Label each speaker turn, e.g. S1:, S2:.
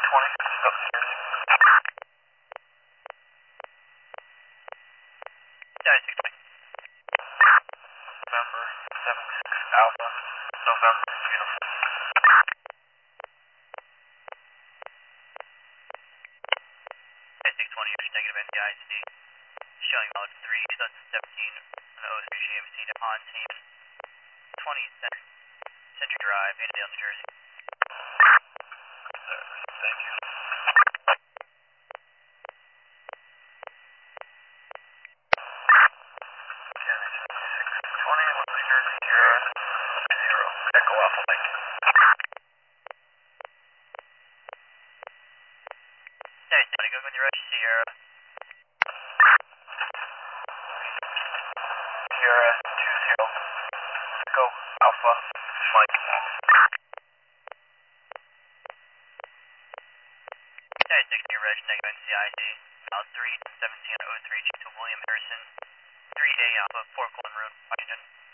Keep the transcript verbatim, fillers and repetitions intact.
S1: twenty, upstairs.
S2: Yeah, six twenty.
S1: November seven six Alpha, November, uniform.
S2: Yeah, six twenty, you're negative N D I C. Showing mode three, seventeen, on the O three G M C to on scene. twenty Century Drive, Annandale, New Jersey.
S1: Thank you. six twenty, West New Jersey, Sierra, zero, Echo Alpha, Mike.
S2: Yeah, Johnny, go with your rush, Sierra.
S1: Sierra, two zero, Echo Alpha, Mike.
S2: Yeah, six your rush, negative N C I D. Now three seventeen oh three G to William Harrison. three A Alpha, four Colton Road, Washington.